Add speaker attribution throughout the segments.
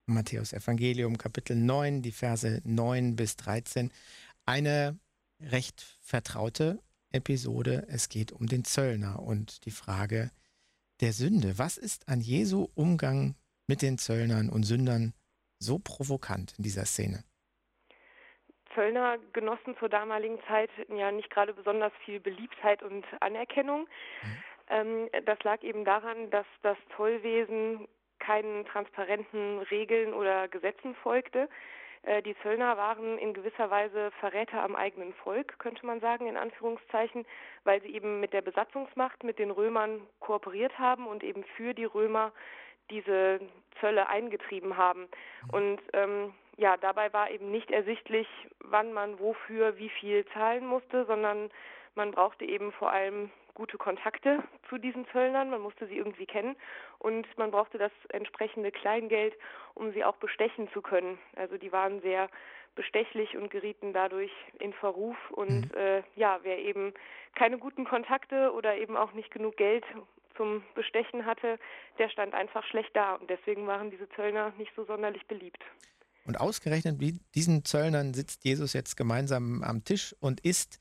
Speaker 1: Matthäus Evangelium, Kapitel 9, die Verse 9 bis 13. Eine recht vertraute Episode. Es geht um den Zöllner und die Frage der Sünde. Was ist an Jesu Umgang mit den Zöllnern und Sündern so provokant in dieser Szene?
Speaker 2: Zöllner genossen zur damaligen Zeit ja nicht gerade besonders viel Beliebtheit und Anerkennung.
Speaker 1: Mhm.
Speaker 2: Das lag eben daran, dass das Zollwesen keinen transparenten Regeln oder Gesetzen folgte. Die Zöllner waren in gewisser Weise Verräter am eigenen Volk, könnte man sagen, in Anführungszeichen, weil sie eben mit der Besatzungsmacht, mit den Römern kooperiert haben und eben für die Römer diese Zölle eingetrieben haben. Und dabei war eben nicht ersichtlich, wann man wofür wie viel zahlen musste, sondern man brauchte eben vor allem gute Kontakte zu diesen Zöllnern, man musste sie irgendwie kennen und man brauchte das entsprechende Kleingeld, um sie auch bestechen zu können. Also die waren sehr bestechlich und gerieten dadurch in Verruf und wer eben keine guten Kontakte oder eben auch nicht genug Geld zum Bestechen hatte, der stand einfach schlecht da und deswegen waren diese Zöllner nicht so sonderlich beliebt.
Speaker 1: Und ausgerechnet mit diesen Zöllnern sitzt Jesus jetzt gemeinsam am Tisch und isst.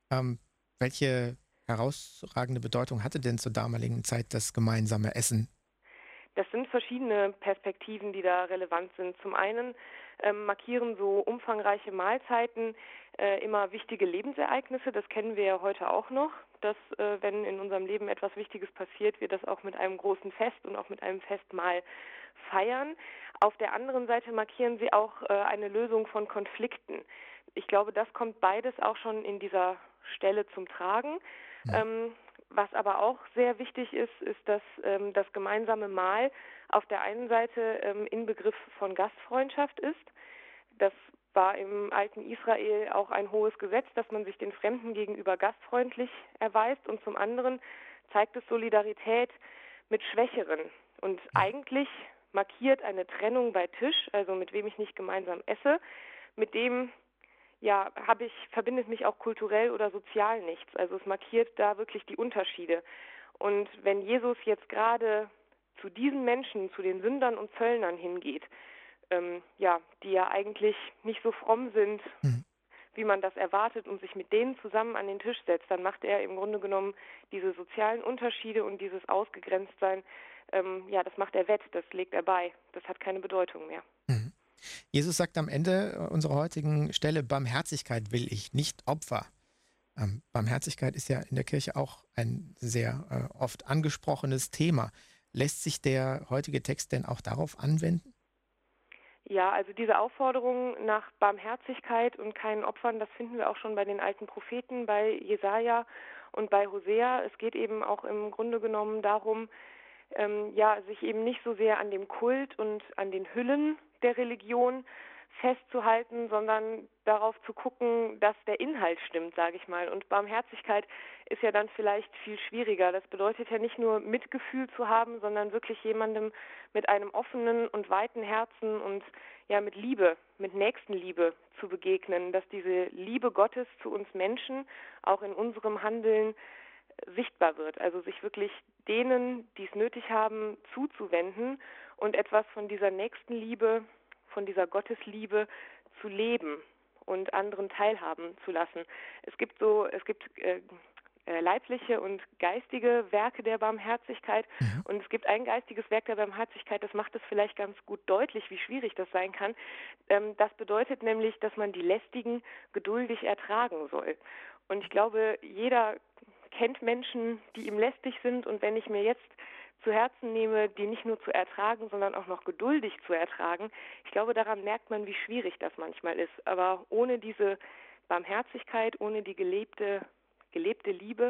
Speaker 1: Welche herausragende Bedeutung hatte denn zur damaligen Zeit das gemeinsame Essen?
Speaker 2: Das sind verschiedene Perspektiven, die da relevant sind. Zum einen markieren so umfangreiche Mahlzeiten immer wichtige Lebensereignisse. Das kennen wir ja heute auch noch, dass wenn in unserem Leben etwas Wichtiges passiert, wir das auch mit einem großen Fest und auch mit einem Festmahl feiern. Auf der anderen Seite markieren sie auch eine Lösung von Konflikten. Ich glaube, das kommt beides auch schon in dieser Stelle zum Tragen. Was aber auch sehr wichtig ist, ist, dass das gemeinsame Mahl auf der einen Seite Inbegriff von Gastfreundschaft ist. Das war im alten Israel auch ein hohes Gesetz, dass man sich den Fremden gegenüber gastfreundlich erweist und zum anderen zeigt es Solidarität mit Schwächeren. Und eigentlich markiert eine Trennung bei Tisch, also mit wem ich nicht gemeinsam esse, mit dem verbindet mich auch kulturell oder sozial nichts. Also es markiert da wirklich die Unterschiede. Und wenn Jesus jetzt gerade zu diesen Menschen, zu den Sündern und Zöllnern hingeht, die ja eigentlich nicht so fromm sind, wie man das erwartet und sich mit denen zusammen an den Tisch setzt, dann macht er im Grunde genommen diese sozialen Unterschiede und dieses Ausgegrenztsein, das macht er wett, das legt er bei. Das hat keine Bedeutung mehr.
Speaker 1: Mhm. Jesus sagt am Ende unserer heutigen Stelle, Barmherzigkeit will ich, nicht Opfer. Barmherzigkeit ist ja in der Kirche auch ein sehr oft angesprochenes Thema. Lässt sich der heutige Text denn auch darauf anwenden?
Speaker 2: Ja, also diese Aufforderung nach Barmherzigkeit und keinen Opfern, das finden wir auch schon bei den alten Propheten, bei Jesaja und bei Hosea. Es geht eben auch im Grunde genommen darum, sich eben nicht so sehr an dem Kult und an den Hüllen der Religion festzuhalten, sondern darauf zu gucken, dass der Inhalt stimmt, sage ich mal. Und Barmherzigkeit ist ja dann vielleicht viel schwieriger. Das bedeutet ja nicht nur Mitgefühl zu haben, sondern wirklich jemandem mit einem offenen und weiten Herzen und mit Liebe, mit Nächstenliebe zu begegnen, dass diese Liebe Gottes zu uns Menschen auch in unserem Handeln sichtbar wird. Also sich wirklich denen, die es nötig haben, zuzuwenden und etwas von dieser Nächstenliebe, von dieser Gottesliebe zu leben und anderen teilhaben zu lassen. Es gibt leibliche und geistige Werke der Barmherzigkeit und es gibt ein geistiges Werk der Barmherzigkeit, das macht es vielleicht ganz gut deutlich, wie schwierig das sein kann. Das bedeutet nämlich, dass man die Lästigen geduldig ertragen soll. Und ich glaube, jeder kennt Menschen, die ihm lästig sind und wenn ich mir jetzt zu Herzen nehme, die nicht nur zu ertragen, sondern auch noch geduldig zu ertragen, ich glaube, daran merkt man, wie schwierig das manchmal ist. Aber ohne diese Barmherzigkeit, ohne die gelebte Liebe,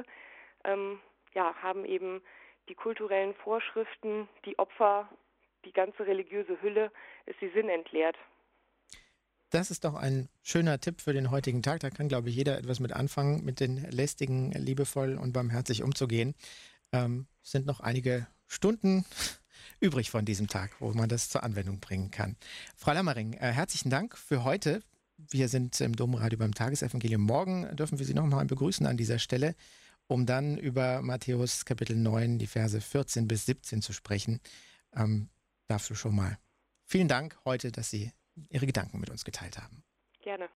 Speaker 2: haben eben die kulturellen Vorschriften, die Opfer, die ganze religiöse Hülle, ist sie sinnentleert.
Speaker 1: Das ist doch ein schöner Tipp für den heutigen Tag. Da kann, glaube ich, jeder etwas mit anfangen, mit den Lästigen liebevoll und barmherzig umzugehen. Es sind noch einige Stunden übrig von diesem Tag, wo man das zur Anwendung bringen kann. Frau Lammering, herzlichen Dank für heute. Wir sind im Domradio beim Tagesevangelium. Morgen dürfen wir Sie noch mal begrüßen an dieser Stelle, um dann über Matthäus Kapitel 9, die Verse 14 bis 17 zu sprechen. Dafür schon mal vielen Dank heute, dass Sie Ihre Gedanken mit uns geteilt haben.
Speaker 2: Gerne.